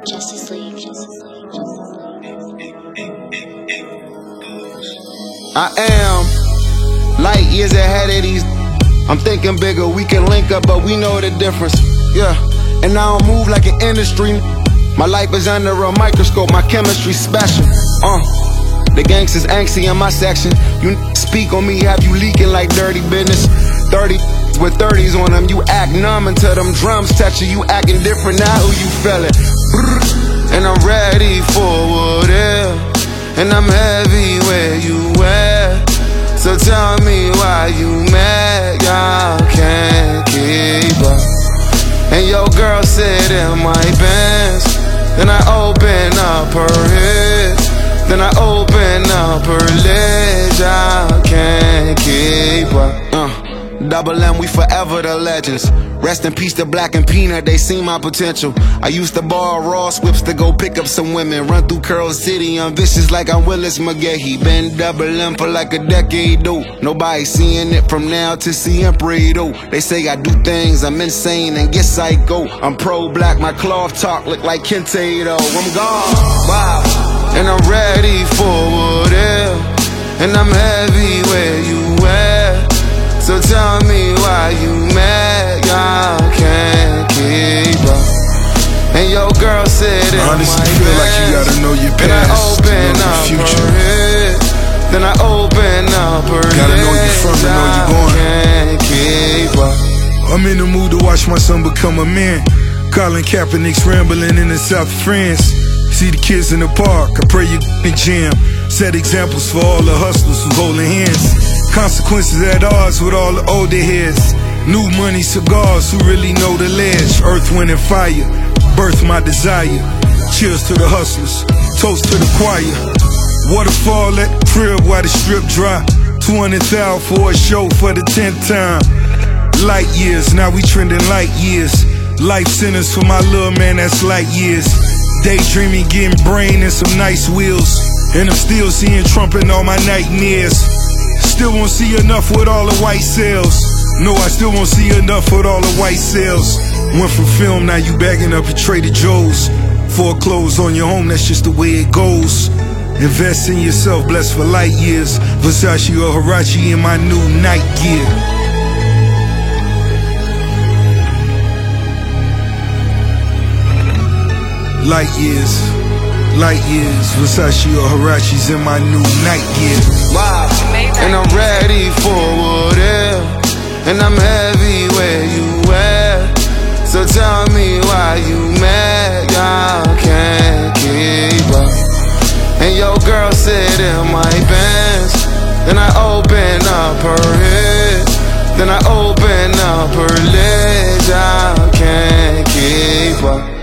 Justice League. I am light years ahead of these. I'm thinking bigger, we can link up, but we know the difference. Yeah, and I don't move like an industry. My life is under a microscope, my chemistry's special. The gangsters angsty in my section. You speak on me, have you leaking like dirty business. 30 with 30s on them, you act numb until them drums touch you. You acting different now, who you feeling? And I'm ready for whatever, and I'm heavy where you at. So tell me why you mad, y'all can't keep up. And your girl said in my pants. Then I open up her head, then I open up her legs, y'all can't keep up. Double M, we forever the legends. Rest in peace to Black and Peanut, they seen my potential. I used to borrow Ross whips to go pick up some women. Run through Curl City, I'm vicious like I'm Willis McGahee. Been Double M for like a decade, though. Nobody seeing it from now to Siempre, though. They say I do things, I'm insane and get psycho. I'm pro-black, my cloth talk look like Kente, though. I'm gone, wow. And I'm ready for whatever, and I'm heavy where you at. So tell me why you mad, y'all can't keep up. And your girl said in honestly my feel pants, like you gotta know your then I past to open know your up future. her head, then I open up her Gotta know you're from and know you're going. Can't keep up. I'm in the mood to watch my son become a man. Colin Kaepernick's rambling in the south of France. See the kids in the park, I pray you in jam. Set examples for all the hustlers who holding hands. Consequences at odds with all the older heads. New money cigars who really know the ledge. Earth, wind, and fire, birth my desire. Cheers to the hustlers, toast to the choir. Waterfall at the crib while the strip dry. 200,000 for a show for the 10th time. Light years, now we trending light years. Life sentence for my little man, that's light years. Daydreaming, getting brain and some nice wheels. And I'm still seeing Trump in all my nightmares. Still won't see enough with all the white cells. No, I still won't see enough with all the white cells. Went from film, now you bagging up at Trader Joe's. Foreclosed on your home, that's just the way it goes. Invest in yourself, blessed for light years. Versace or Huarache in my new night gear. Light years, Versace or Huarache's in my new night gear. Wow, and I'm ready for whatever, and I'm heavy where you at. So tell me why you mad, y'all can't keep up. And your girl said in my pants, then I open up her head, then I open up her legs, y'all can't keep up.